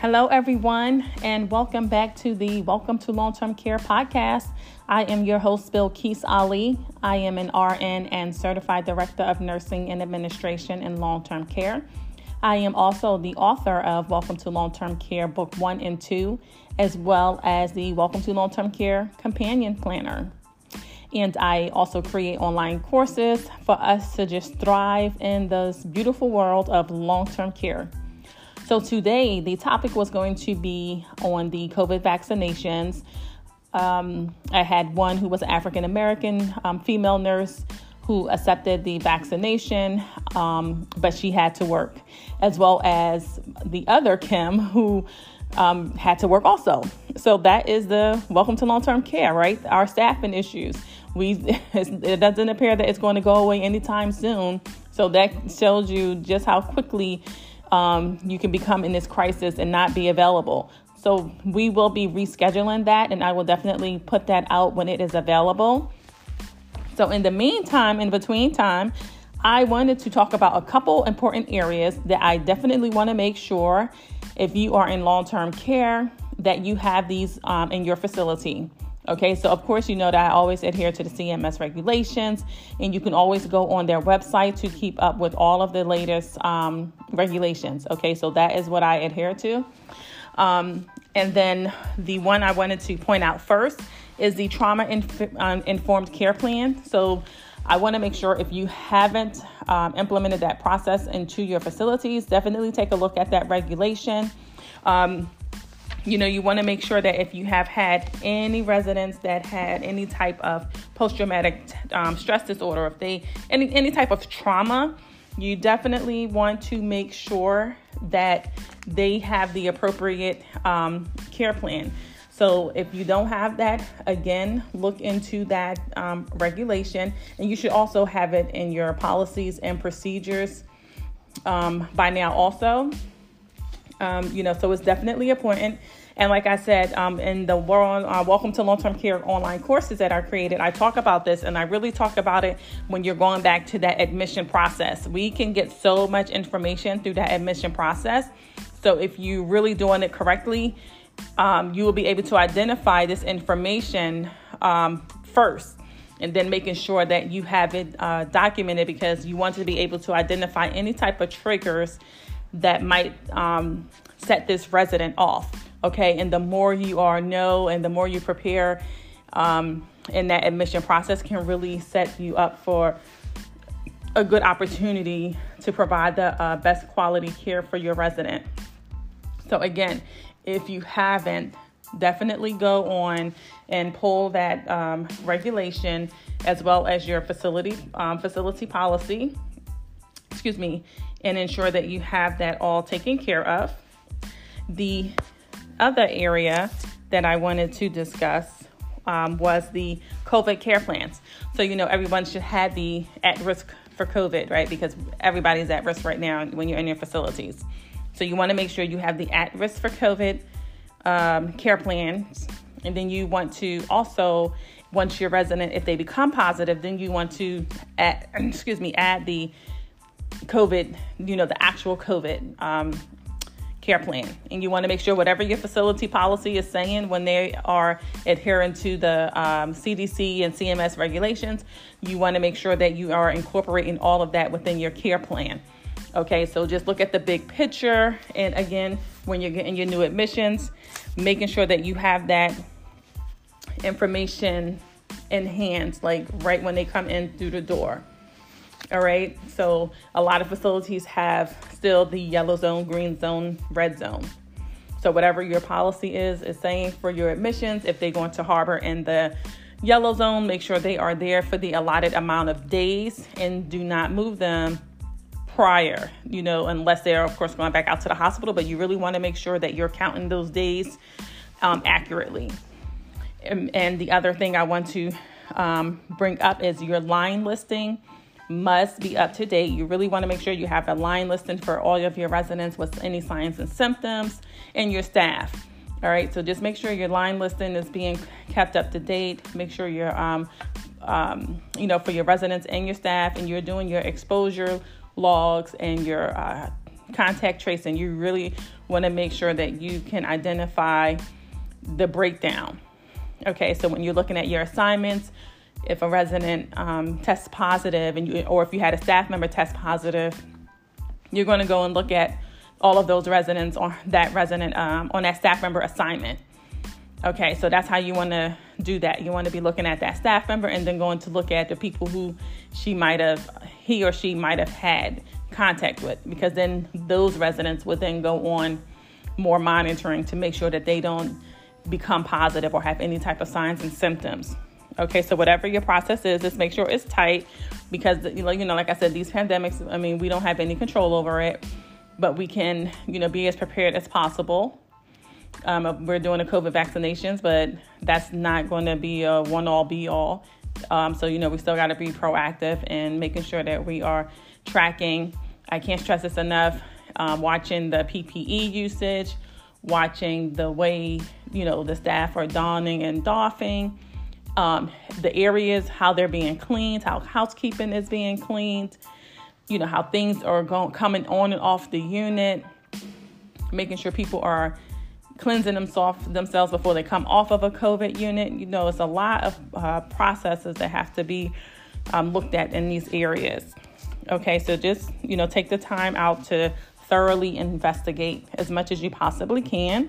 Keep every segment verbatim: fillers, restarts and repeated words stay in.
Hello, everyone, and welcome back to the Welcome to Long-Term Care podcast. I am your host, Bilquis Ali. I am an R N and Certified Director of Nursing and Administration in Long-Term Care. I am also the author of Welcome to Long-Term Care Book one and two, as well as the Welcome to Long-Term Care Companion Planner. And I also create online courses for us to just thrive in this beautiful world of long-term care. So today, the topic was going to be on the COVID vaccinations. Um, I had one who was an African-American um, female nurse who accepted the vaccination, um, but she had to work, as well as the other Kim who um, had to work also. So that is the welcome to long-term care, right? Our staffing issues. We it doesn't appear that it's going to go away anytime soon. So that shows you just how quickly Um, you can become in this crisis and not be available. So we will be rescheduling that, and I will definitely put that out when it is available. So in the meantime, in between time, I wanted to talk about a couple important areas that I definitely want to make sure if you are in long-term care that you have these um, in your facility. Okay, so of course, you know that I always adhere to the C M S regulations, and you can always go on their website to keep up with all of the latest um, regulations. Okay, so that is what I adhere to. Um, and then the one I wanted to point out first is the trauma inf- um, informed care plan. So I want to make sure if you haven't um, implemented that process into your facilities, definitely take a look at that regulation. Um, You know, you want to make sure that if you have had any residents that had any type of post-traumatic um, stress disorder, if they any any type of trauma, you definitely want to make sure that they have the appropriate um, care plan. So if you don't have that, again, look into that um, regulation, and you should also have it in your policies and procedures um, by now also. Um, you know, so it's definitely important. And like I said, um, in the world, uh, Welcome to Long-Term Care online courses that I created, I talk about this, and I really talk about it when you're going back to that admission process. We can get so much information through that admission process. So if you're really doing it correctly, um, you will be able to identify this information um, first, and then making sure that you have it uh, documented, because you want to be able to identify any type of triggers that might um, set this resident off. Okay. And the more you are know and the more you prepare um, in that admission process can really set you up for a good opportunity to provide the uh, best quality care for your resident. So again, if you haven't, definitely go on and pull that um, regulation as well as your facility um, facility policy, excuse me, and ensure that you have that all taken care of. The other area that I wanted to discuss um, was the COVID care plans. So, you know, everyone should have the at risk for COVID, right? Because everybody's at risk right now when you're in your facilities. So you want to make sure you have the at risk for COVID um, care plans. And then you want to also, once your resident, if they become positive, then you want to add, excuse me, add the COVID, you know, the actual COVID um, care plan. And you want to make sure whatever your facility policy is saying when they are adhering to the um, C D C and C M S regulations, you want to make sure that you are incorporating all of that within your care plan. Okay, so just look at the big picture. And again, when you're getting your new admissions, making sure that you have that information in hand, like right when they come in through the door. All right. So a lot of facilities have still the yellow zone, green zone, red zone. So whatever your policy is, is saying for your admissions, if they're going to harbor in the yellow zone, make sure they are there for the allotted amount of days and do not move them prior, you know, unless they're, of course, going back out to the hospital. But you really want to make sure that you're counting those days um, accurately. And, and the other thing I want to um, bring up is your line listing must be up to date. You really want to make sure you have a line listing for all of your residents with any signs and symptoms and your staff. All right. So just make sure your line listing is being kept up to date. Make sure you're, um, um, you know, for your residents and your staff, and you're doing your exposure logs and your uh, contact tracing. You really want to make sure that you can identify the breakdown. Okay, so when you're looking at your assignments, if a resident um, tests positive, and you, or if you had a staff member test positive, you're going to go and look at all of those residents on that resident um, on that staff member assignment. Okay, so that's how you want to do that. You want to be looking at that staff member and then going to look at the people who she might have, he or she might have had contact with, because then those residents would then go on more monitoring to make sure that they don't become positive or have any type of signs and symptoms. Okay, so whatever your process is, just make sure it's tight, because, you know, you know, like I said, these pandemics, I mean, we don't have any control over it, but we can, you know, be as prepared as possible. Um, we're doing the COVID vaccinations, but that's not going to be a one-all, be-all. Um, so, you know, we still got to be proactive and making sure that we are tracking. I can't stress this enough. Um, watching the P P E usage, watching the way, you know, the staff are donning and doffing, um, the areas, how they're being cleaned, how housekeeping is being cleaned, you know, how things are going coming on and off the unit, making sure people are cleansing themselves themselves before they come off of a COVID unit. You know, it's a lot of uh, processes that have to be um, looked at in these areas. Okay, so just, you know, take the time out to thoroughly investigate as much as you possibly can.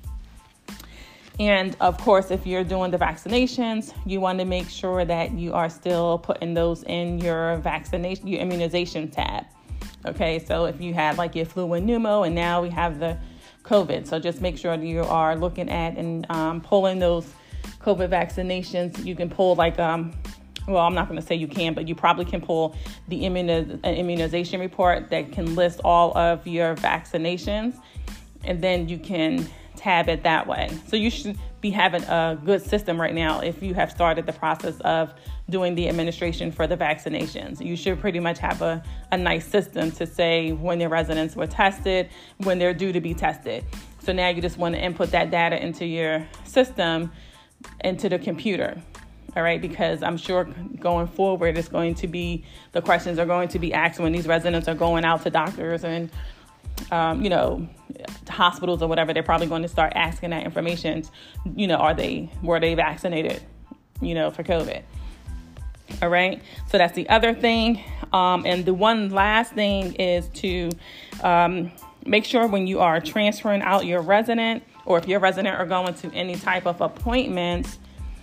And of course, if you're doing the vaccinations, you want to make sure that you are still putting those in your vaccination, your immunization tab. Okay, so if you had like your flu and pneumo, and now we have the COVID. So just make sure that you are looking at and um, pulling those COVID vaccinations. You can pull like, um, well, I'm not going to say you can, but you probably can pull the immuniz- immunization report that can list all of your vaccinations, and then you can tab it that way. So you should be having a good system right now if you have started the process of doing the administration for the vaccinations. You should pretty much have a, a nice system to say when your residents were tested, when they're due to be tested. So now you just want to input that data into your system, into the computer. All right, because I'm sure going forward, it's going to be, the questions are going to be asked when these residents are going out to doctors and, um, you know, hospitals or whatever. They're probably going to start asking that information. You know, are they, were they vaccinated, you know, for COVID? All right. So that's the other thing. Um, and the one last thing is to um, make sure when you are transferring out your resident, or if your resident are going to any type of appointments,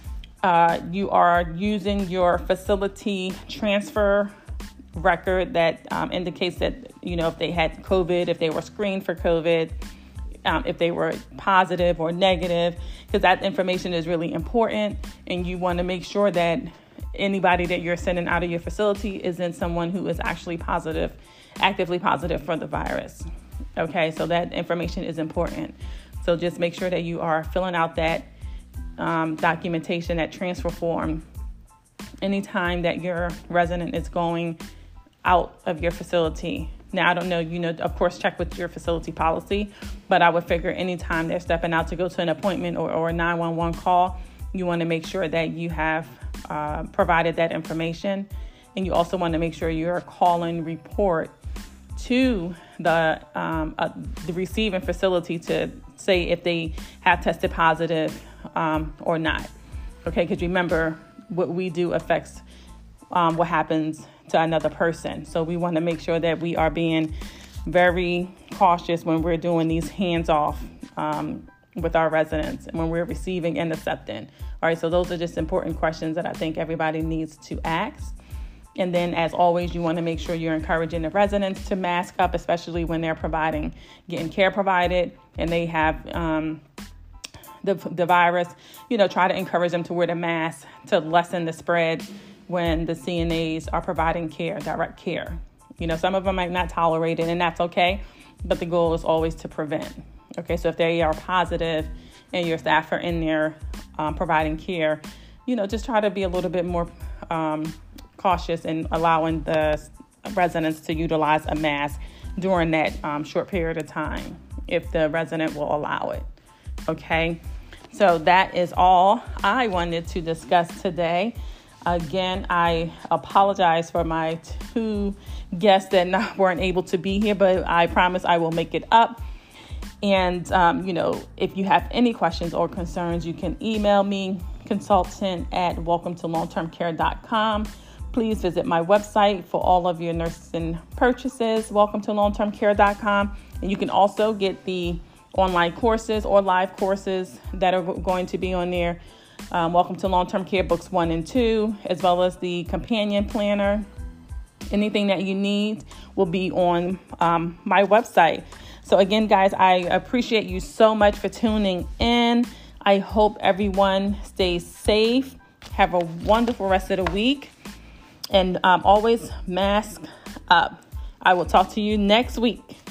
uh, you are using your facility transfer record that um, indicates that, you know, if they had COVID, if they were screened for COVID, um, if they were positive or negative, because that information is really important. And you want to make sure that anybody that you're sending out of your facility isn't someone who is actually positive, actively positive for the virus. Okay, so that information is important. So just make sure that you are filling out that um, documentation, that transfer form, anytime that your resident is going out of your facility. Now, I don't know, you know, of course, check with your facility policy, but I would figure anytime they're stepping out to go to an appointment or, or a nine one one call, you want to make sure that you have uh, provided that information. And you also want to make sure your call-in report to the um, uh, the receiving facility to say if they have tested positive um, or not. Okay, because remember, what we do affects um, what happens to another person. So we want to make sure that we are being very cautious when we're doing these hands-off um, with our residents and when we're receiving and accepting. All right, so those are just important questions that I think everybody needs to ask. And then, as always, you want to make sure you're encouraging the residents to mask up, especially when they're providing, getting care provided, and they have um, the the virus. You know, try to encourage them to wear the mask to lessen the spread when the C N As are providing care, direct care. You know, some of them might not tolerate it, and that's okay. But the goal is always to prevent. Okay, so if they are positive and your staff are in there um, providing care, you know, just try to be a little bit more um, cautious in allowing the residents to utilize a mask during that um, short period of time, if the resident will allow it. Okay, so that is all I wanted to discuss today. Again, I apologize for my two guests that not, weren't able to be here, but I promise I will make it up. And, um, you know, if you have any questions or concerns, you can email me, consultant at welcome to long term care dot com. Please visit my website for all of your nursing purchases, welcome to long term care dot com. And you can also get the online courses or live courses that are going to be on there. Um, Welcome to Long-Term Care Books one and two, as well as the companion planner. Anything that you need will be on um, my website. So again, guys, I appreciate you so much for tuning in. I hope everyone stays safe. Have a wonderful rest of the week. And um, always mask up. I will talk to you next week.